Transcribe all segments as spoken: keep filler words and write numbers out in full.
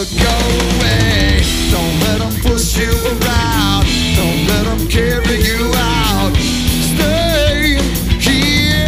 never go away. Don't let them push you around. Don't let them carry you out. Stay here.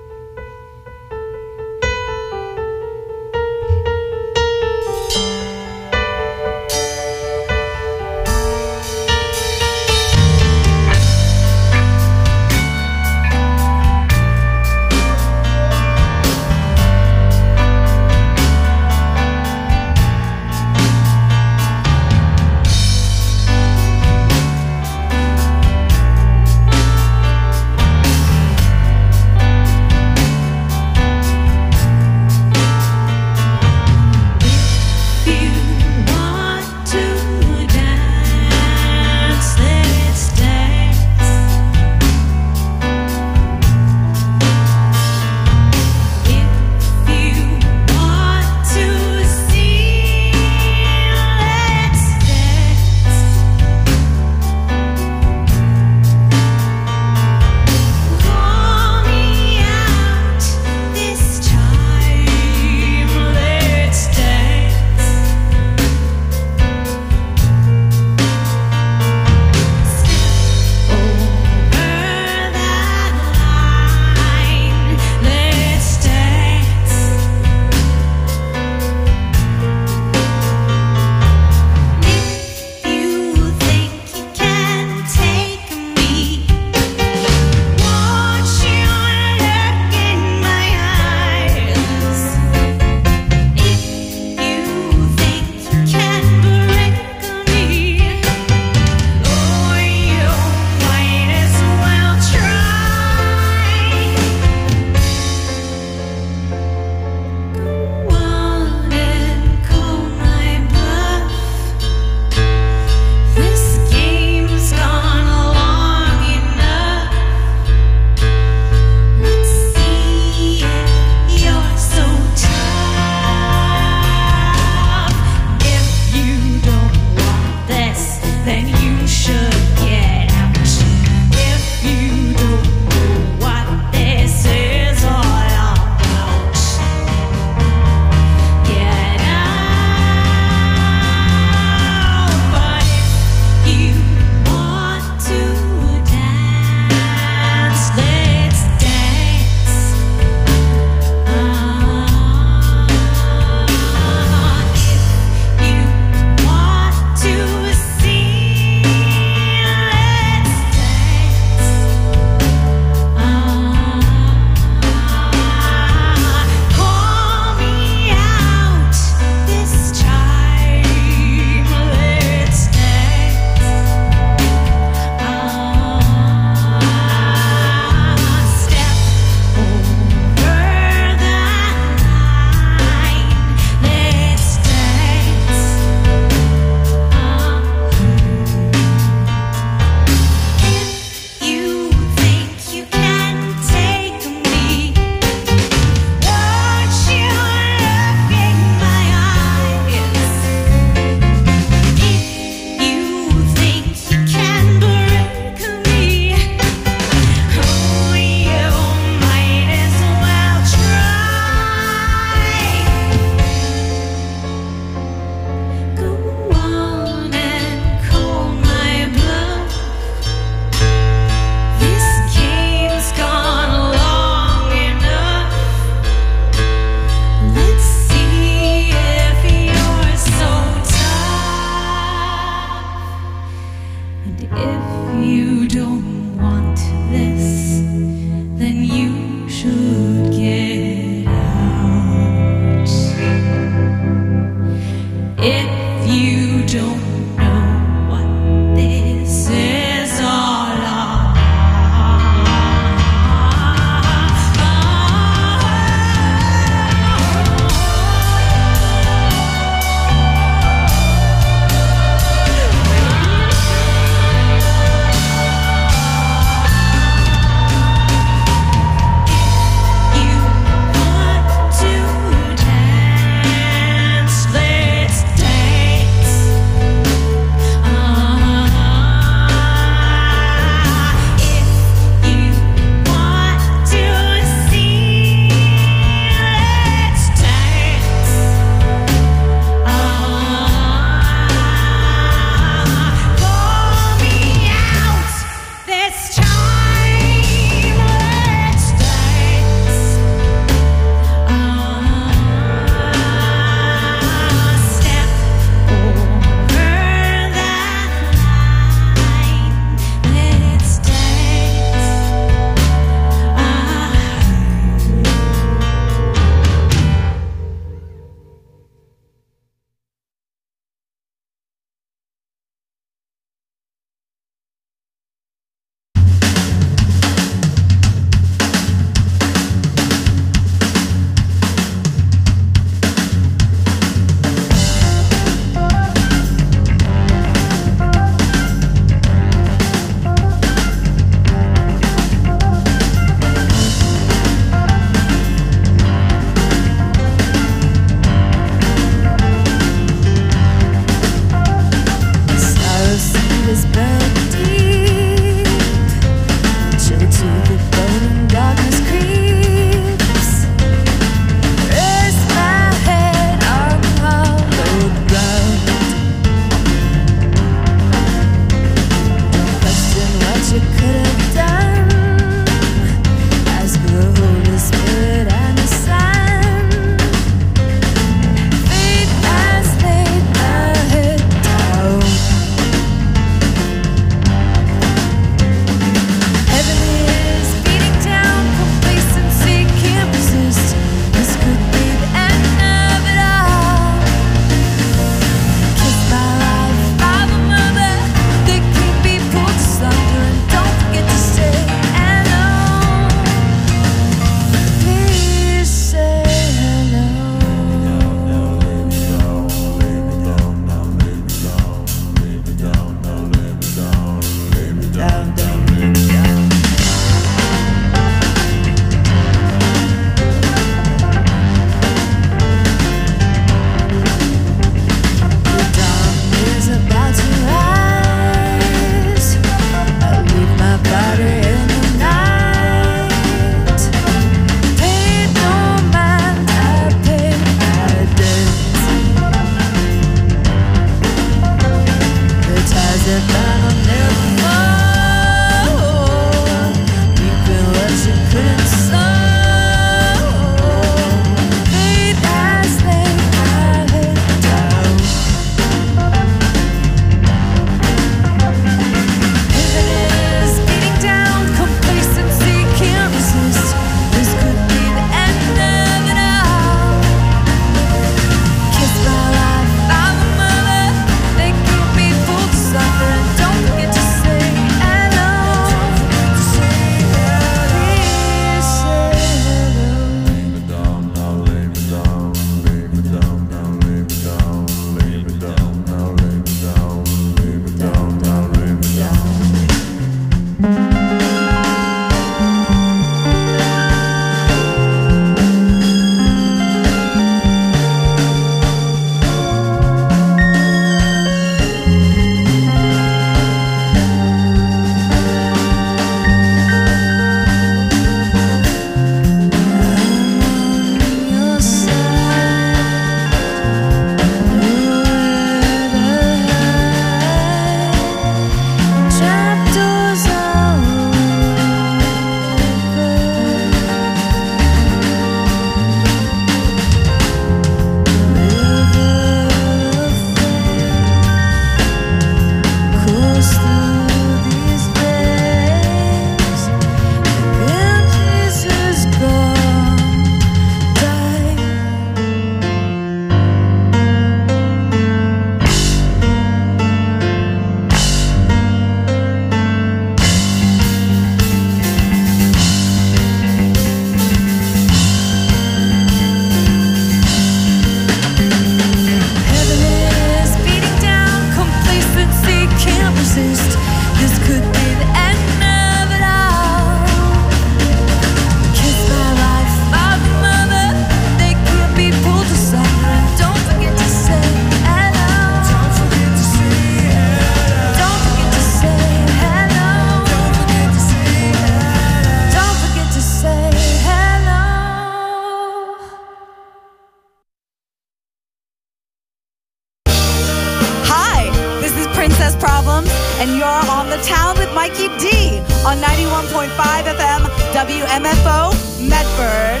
and you're on The Town with Mikey D on ninety-one point five F M W M F O Medford.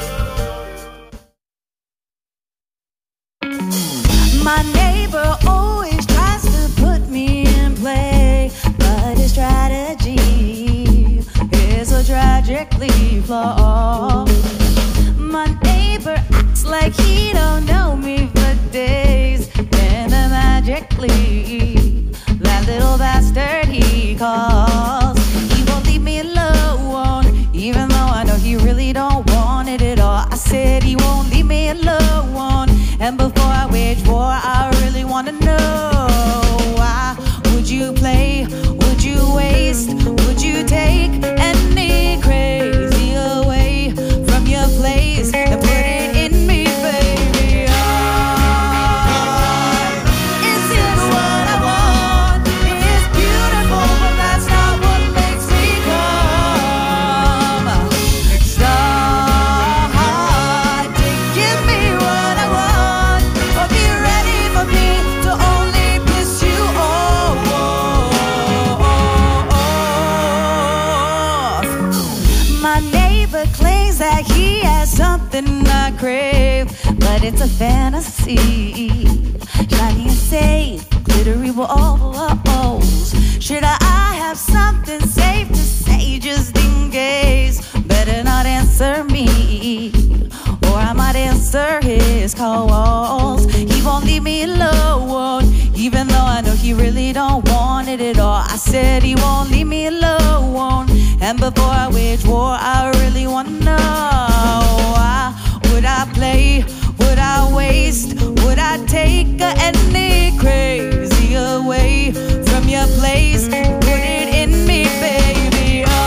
My neighbor always tries to put me in play, but his strategy is so tragically flawed. My neighbor acts like he don't know me for days, and then magically that little bastard he calls, he won't leave me alone, even though I know he really don't want it at all. I said he won't leave me alone, and before I wage war, I really wanna know, why would you play? Would you waste? Would you take any crazy away from your place and put it in me, baby? Oh, is it what I want? It's beautiful, but that's not what makes me come. Start to give me what I want, or be ready for me to only piss you off. My neighbor claims that he has something I crave, but it's a fantasy. Shiny and safe, glittery walls. Should I have something safe to say just in case? Better not answer me, or I might answer his calls. He won't leave me alone, even though I know he really don't want it at all. I said he won't leave me alone, and before I wage war, I really wanna know, why would I play? Would I waste? Would I take any crazy away from your place? Put it in me, baby. Oh,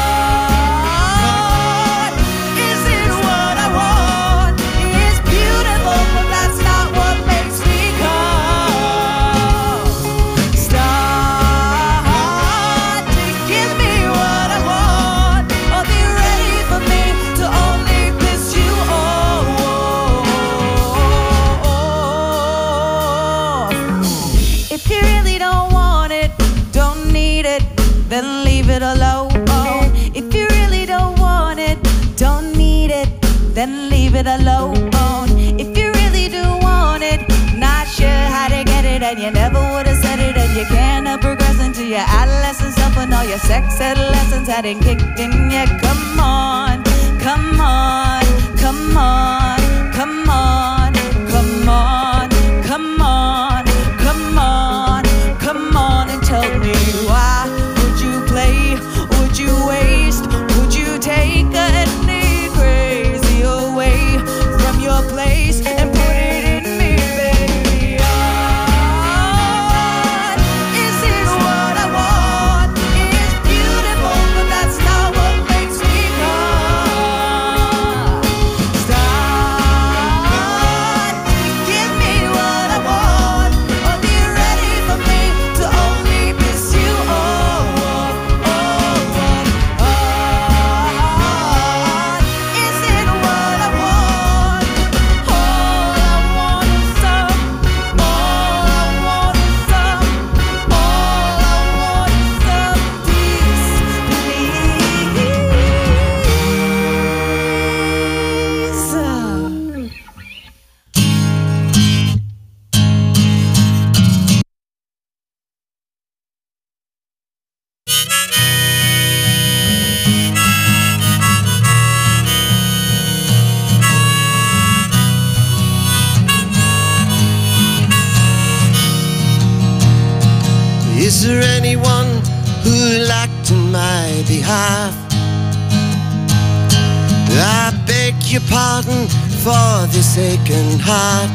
is it what I want? It's beautiful, but that's not what makes me come. Start to give me what I want, or be ready for me to only piss you off. If you really don't want it, don't need it, then leave it alone. If you really don't want it, don't need it, then leave it alone. If you really do want it, not sure how to get it, and you never would have said it, and you cannot progress into your adolescent self, and all your sex adolescence hadn't kicked in yet. Come on, come on, come on, come on, come on, come on, come on, come on, and tell me, why would you play? Would you waste? Would you take any crazy away from your place and put it in me, baby? Oh, is it what I want? It's beautiful, but that's not what makes me come. Start to give me what I want, or be ready for me to only piss you off. Oh, oh, oh. Is it what I want? All I want is some. All I want is some. All I want is some peace, please. Is there anyone who'll act on my behalf? I beg your pardon for this aching heart,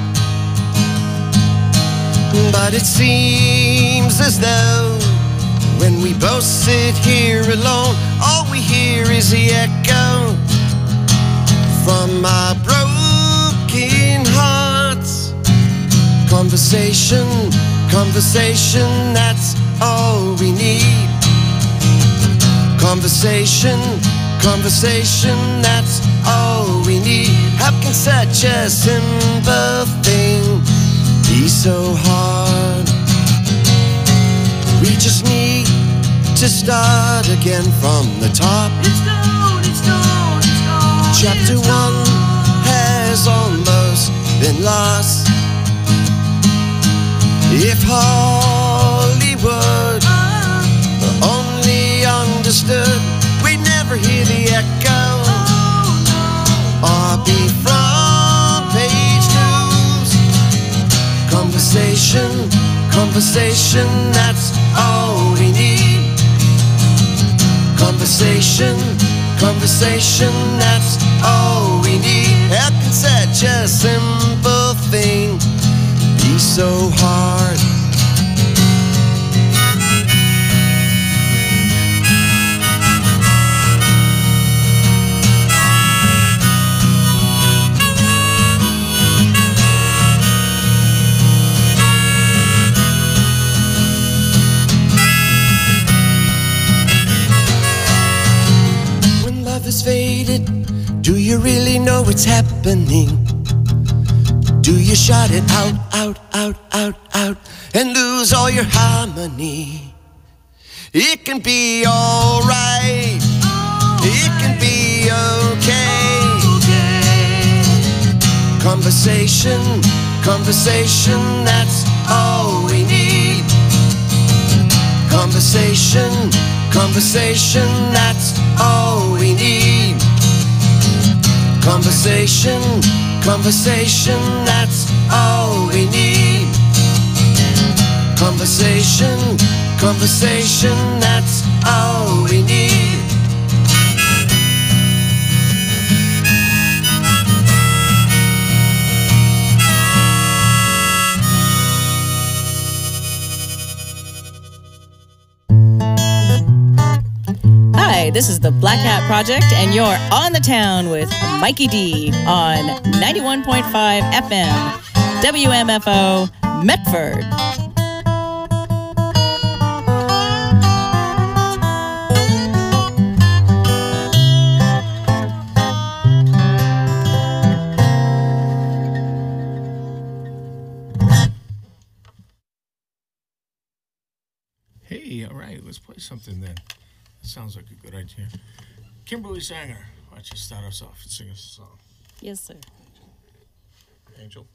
but it seems as though when we both sit here alone, all we hear is the echo from our broken hearts. Conversation, conversation, that's all we need. Conversation, conversation, that's all we need. How can such a simple thing be so hard? We just need to start again from the top. It's gone, it's gone, it's gone. Chapter it's one gone. has almost been lost. If Hollywood Uh, only understood, we'd never hear the echo oh, no. or be front page news. Conversation, conversation, that's all we need. Conversation, conversation, that's all we need. How can such a simple thing be so hard? When love is faded, do you really know what's happening? Do you shout it out, out, out, out, out, and lose all your harmony? It can be alright, it can be okay. Conversation, conversation, that's all we need. Conversation, conversation, that's all we need. Conversation, conversation, that's all we need. Conversation, conversation, that's all we need. Hi, this is the Black Hat Project, and you're on the town with Mikey D on ninety-one point five F M, W M F O, Medford. Hey, all right, let's play something then. Sounds like a good idea. Kimberly Sanger, why don't you start us off and sing us a song? Yes, sir. Angel.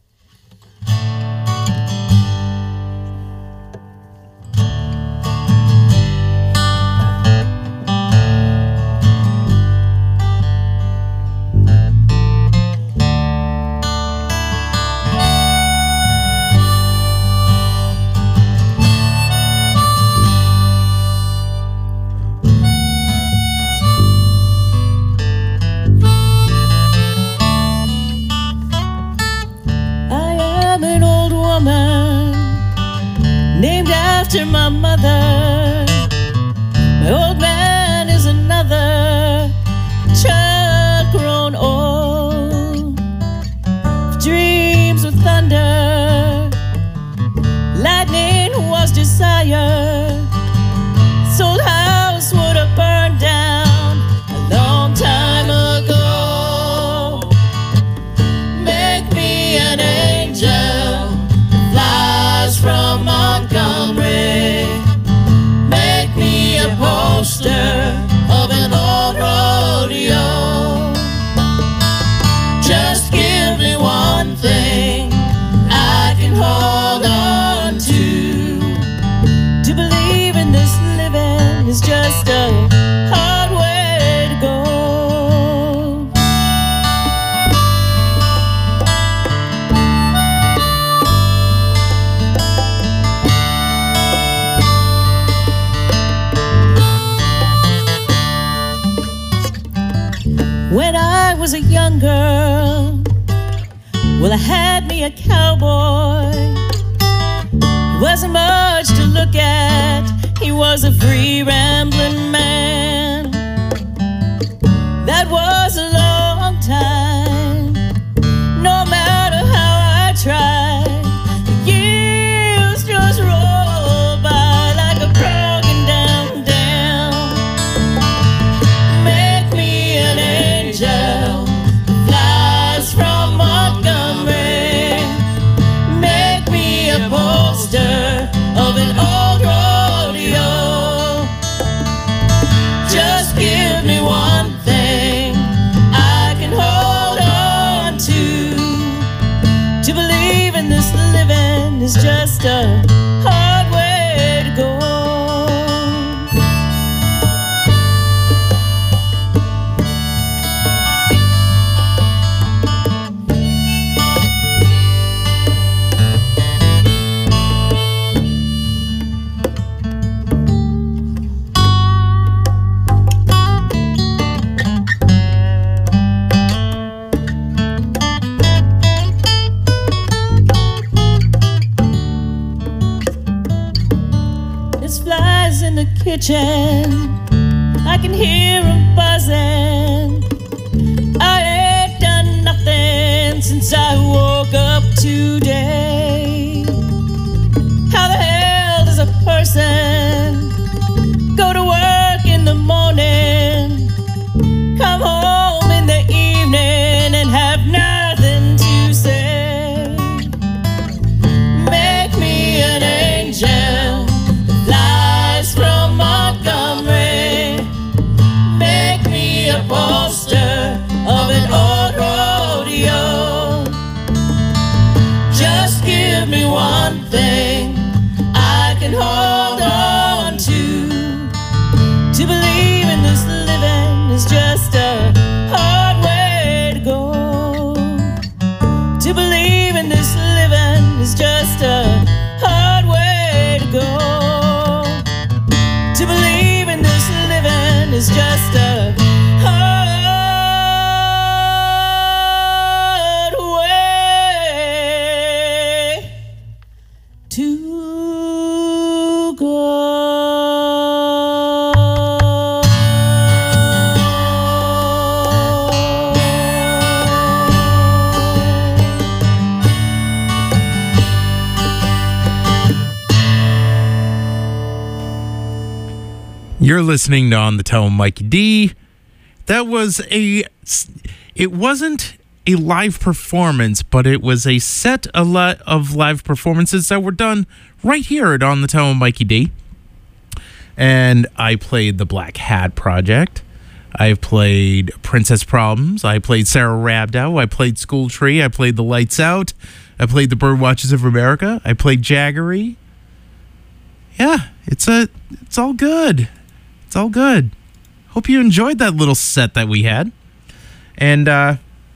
After my mother, my old man is another child grown old. Dreams of thunder, lightning was desire. This old house would have burned down a long time ago. Make me an angel that flies from Montgomery. Make me a poster of an old rodeo. Just give me one thing I can hold on to. To believe in this living is just a hard way to go. When I was a young girl, well, I had me a cowboy. He wasn't much to look at, he was a free rambling man. That was a long time, no matter how I tried. The years just roll by like a broken down dam. Make me an angel that flies from Montgomery. Make me a poster of an old rodeo. living is just a hard way to go. Kitchen, I can hear them buzzing. I ain't done nothing since I woke up today. How the hell does a person go to work in the morning, come home in the evening, and have nothing to say? Make me an angel from Montgomery, make me a poster of an old rodeo. Just give me one thing I can hold on to. To believe in this living is just a hard way to go. To believe in this living is just a hard way to go. To believe in this living is just a hard way to go. You're listening to On the Town with Mikey D. That was a, it wasn't a live performance, but it was a set a lot of live performances that were done right here at On the Town with Mikey D. And I played the Black Hat Project. I played Princess Problems. I played Sarah Rabdow. I played School Tree. I played The Lights Out. I played The Birdwatchers of America. I played Jaggery. Yeah, it's a, it's all good. It's all good. Hope you enjoyed that little set that we had. And, uh,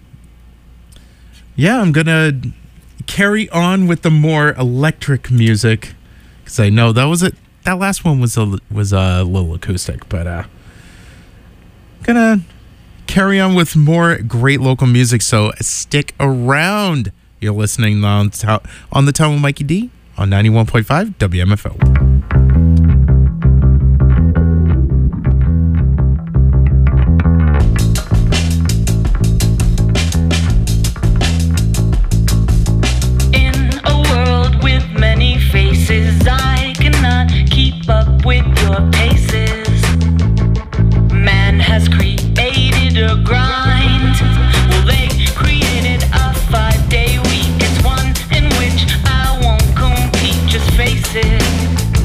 yeah, I'm going to carry on with the more electric music. Because I know that was it. That last one was a, was a little acoustic. But, uh, going to carry on with more great local music. So stick around. You're listening on, on the Town with Mikey D on ninety-one point five W M F O. I cannot keep up with your paces. Man has created a grind. Well, they created a five-day week. It's one in which I won't compete, just face it.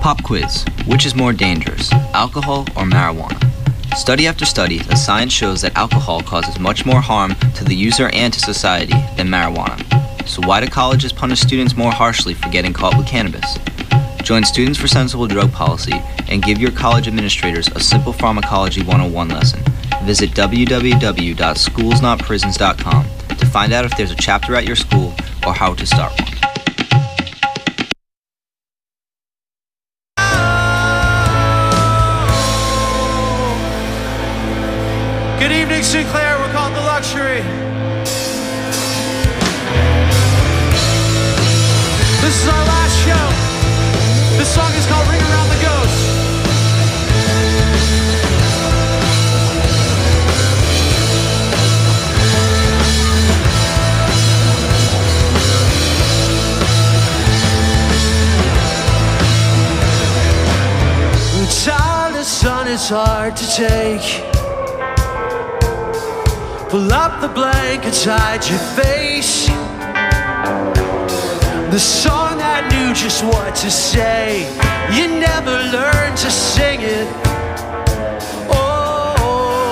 Pop quiz. Which is more dangerous, alcohol or marijuana? Study after study, the science shows that alcohol causes much more harm to the user and to society than marijuana. So why do colleges punish students more harshly for getting caught with cannabis? Join Students for Sensible Drug Policy and give your college administrators a simple pharmacology one oh one lesson. Visit w w w dot schools not prisons dot com to find out if there's a chapter at your school or how to start one. Good evening, Sinclair. We're called The Luxury. This is our last show. This song is called Ring Around the Ghost. Child, the sun is hard to take. Pull up the blankets, hide your face. The song that knew just what to say, you never learned to sing it. Oh,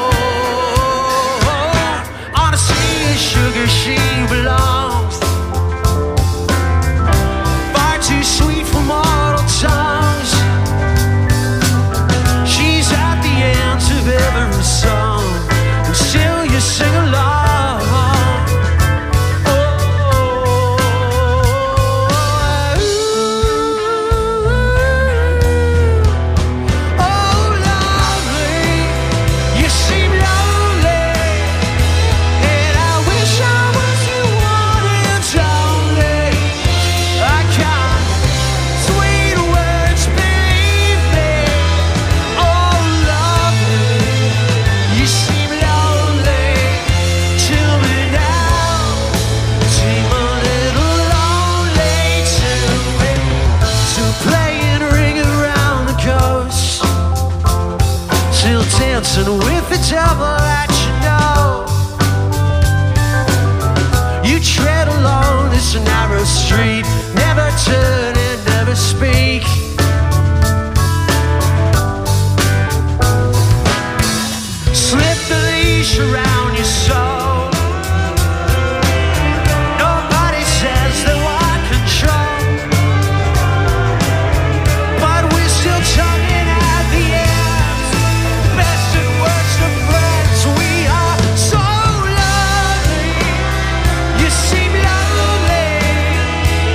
on a sea of sugar she belongs, far too sweet for mortal tongues. She's at the end of every song, and still you sing along. Dancing with the devil that you know. You tread along this narrow street, never turn and never speak. Slip the leash around your soul. Nobody says they want control, but we're still tugging at the end. Best and worst of friends, we are so lovely. You seem lonely,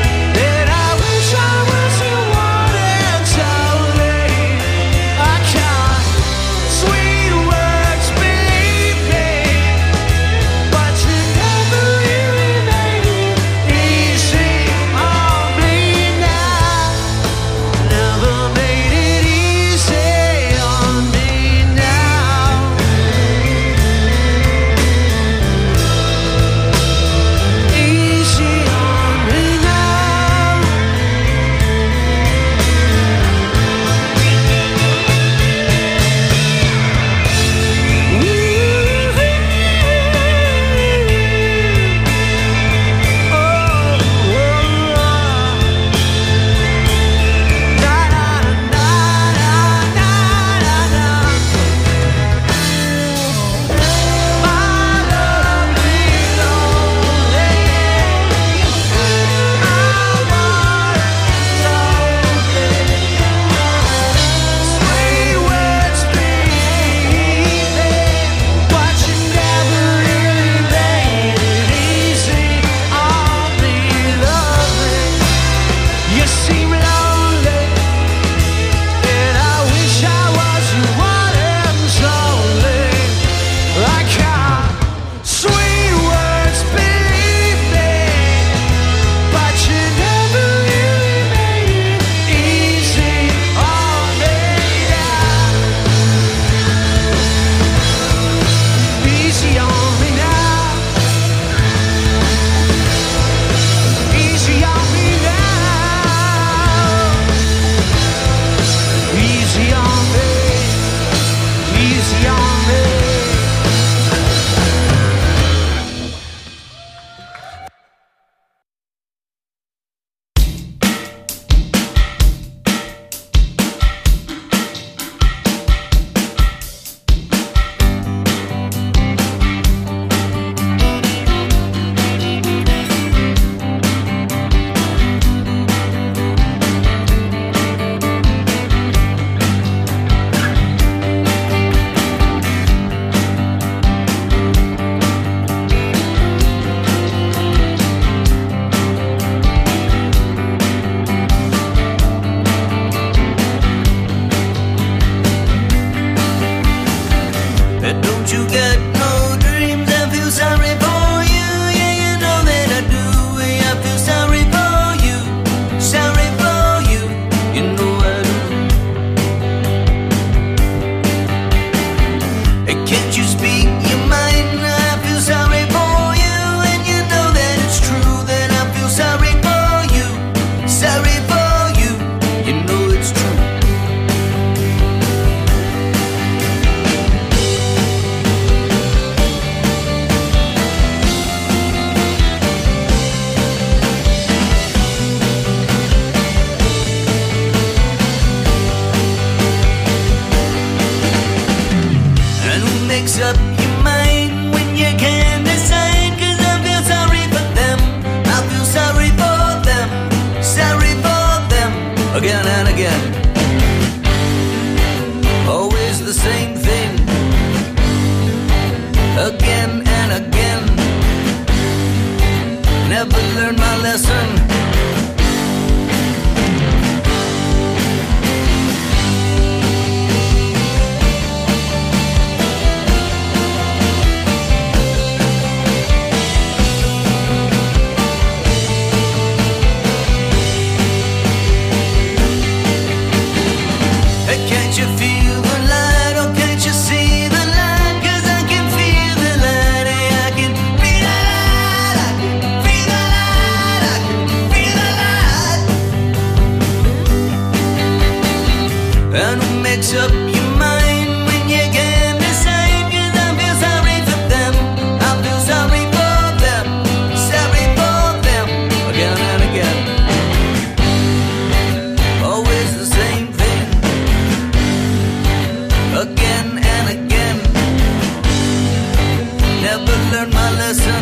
makes up your mind when you can't decide? 'Cause I feel sorry for them, I feel sorry for them, sorry for them, again and again. Always the same thing, again and again. Never learned my lesson. Hey, can't you feel the light? Oh, can't you see the light? 'Cause I can feel the light. Hey, I can feel the light. I can feel the light. I can feel the light. And who makes up your mind when you can't decide? 'Cause I feel sorry for them, I feel sorry for them, sorry for them, again and again. Always the same thing, again and again. Never learned my lesson.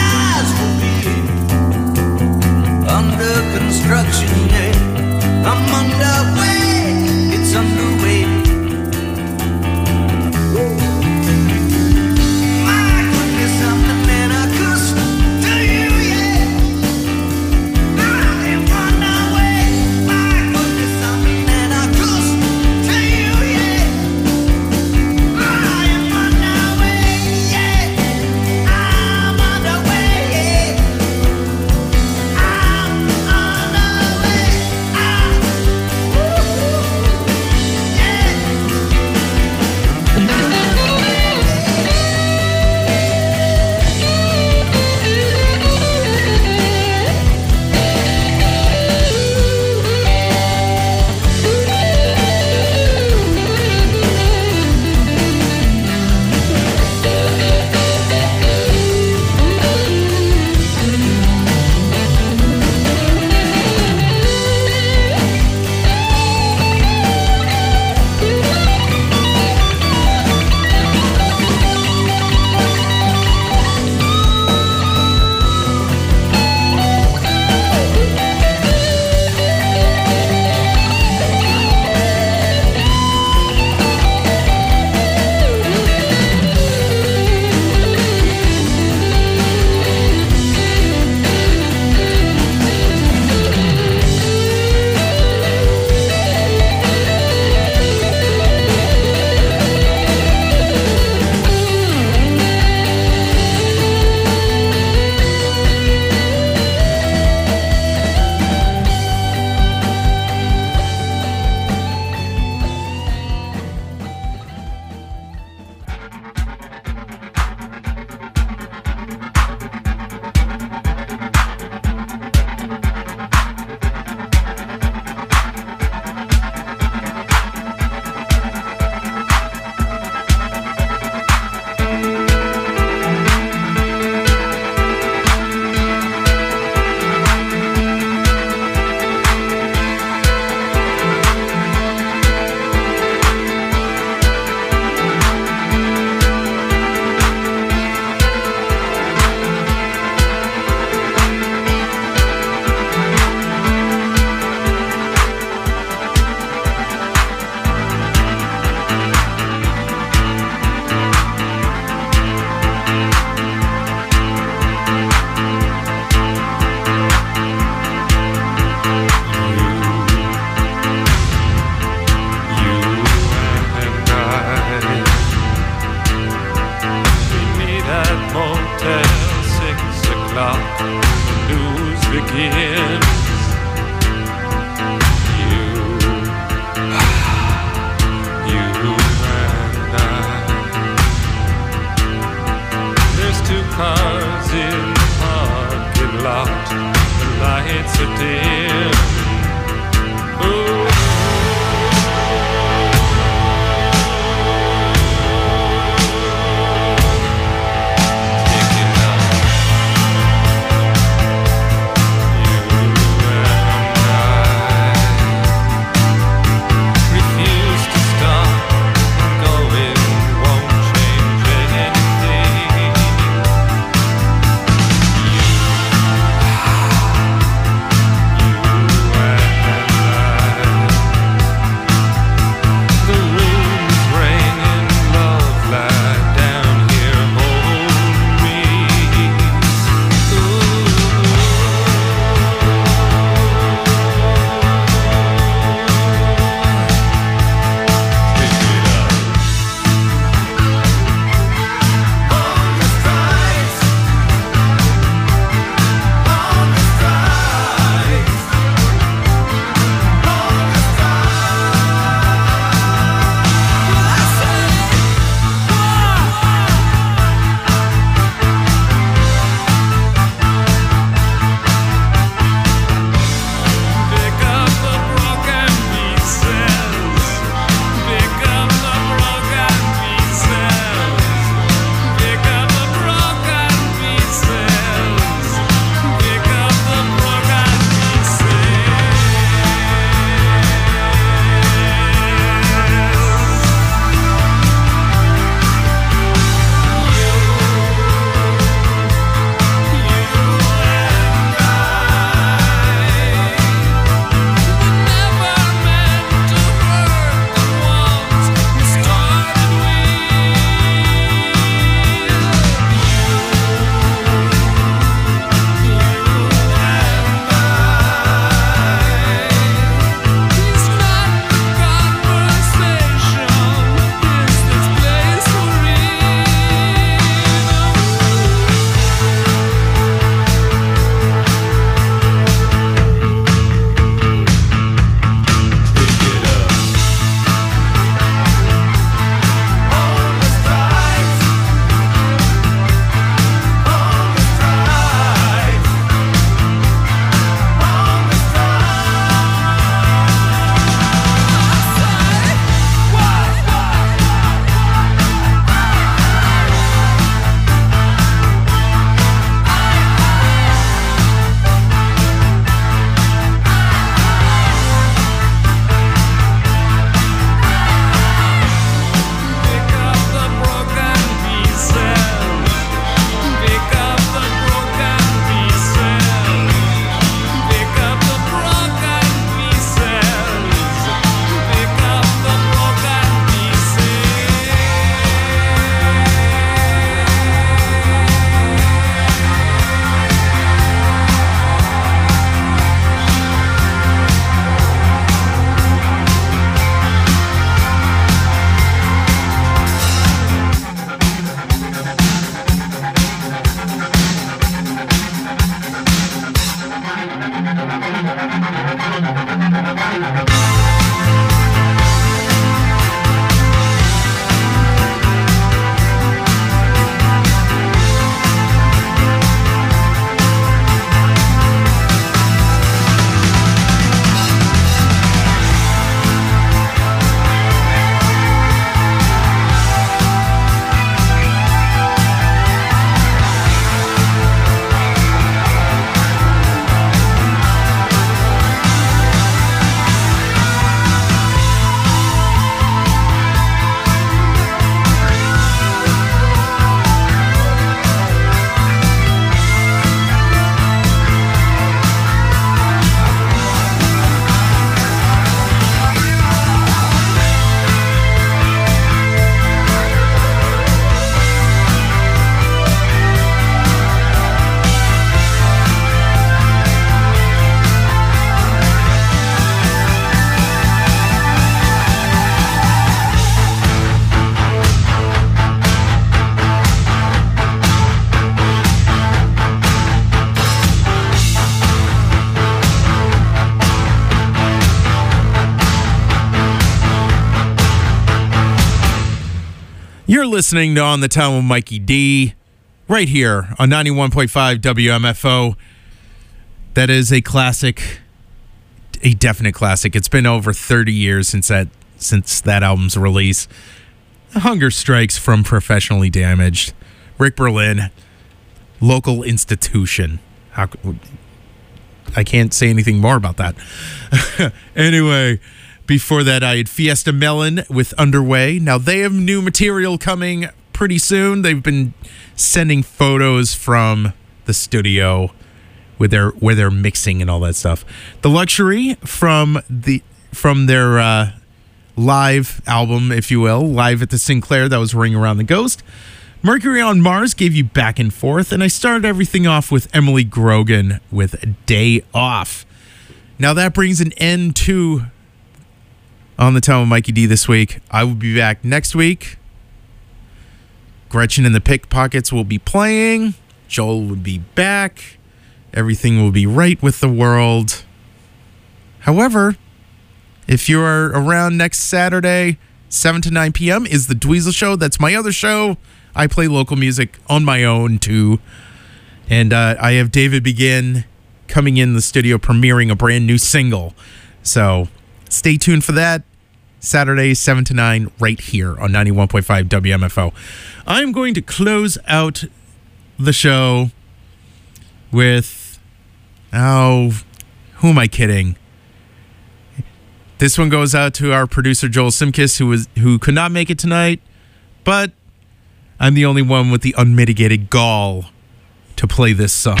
You're listening to On the Town with Mikey D, right here on ninety-one point five W M F O. That is a classic, a definite classic. It's been over thirty years since that since that album's release. Hunger Strikes from Professionally Damaged. Rick Berlin, local institution. How, I can't say anything more about that. Anyway, before that, I had Fiesta Melon with Underway. Now, they have new material coming pretty soon. They've been sending photos from the studio with their where they're mixing and all that stuff. The Luxury from the from their uh, live album, if you will, Live at the Sinclair, that was Ring Around the Ghost. Mercury on Mars gave you Back and Forth, and I started everything off with Emily Grogan with Day Off. Now that brings an end to On the Town with Mikey D this week. I will be back next week. Gretchen and the Pickpockets will be playing. Joel will be back. Everything will be right with the world. However, if you are around next Saturday, seven to nine p.m. is the Dweezil Show. That's my other show. I play local music on my own, too. And uh, I have David Begin coming in the studio premiering a brand new single. So stay tuned for that. Saturday, seven to nine, right here on ninety-one point five W M F O. I'm going to close out the show with, oh, who am I kidding? This one goes out to our producer, Joel Simkis, who was who could not make it tonight, but I'm the only one with the unmitigated gall to play this song.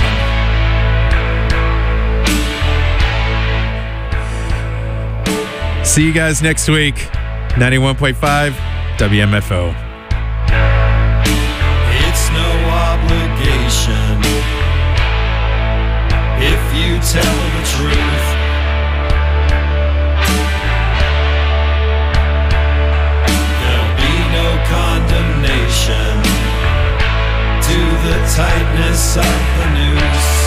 See you guys next week. ninety-one point five W M F O. It's no obligation if you tell the truth. There'll be no condemnation to the tightness of the noose.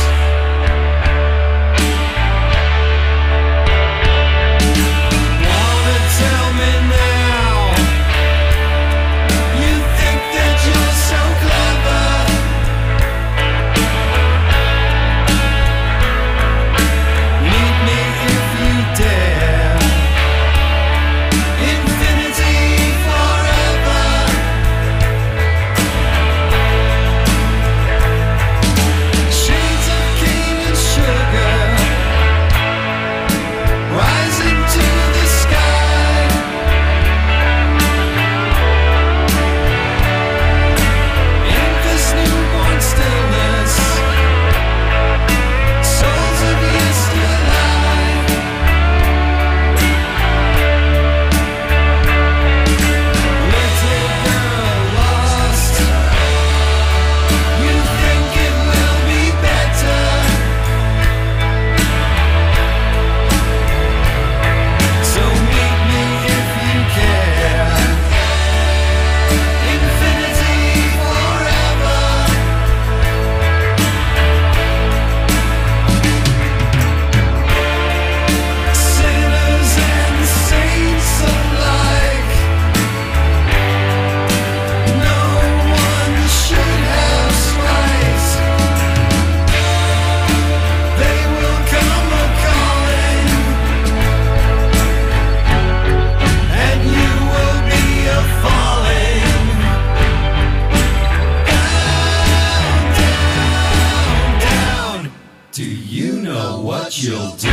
You'll do.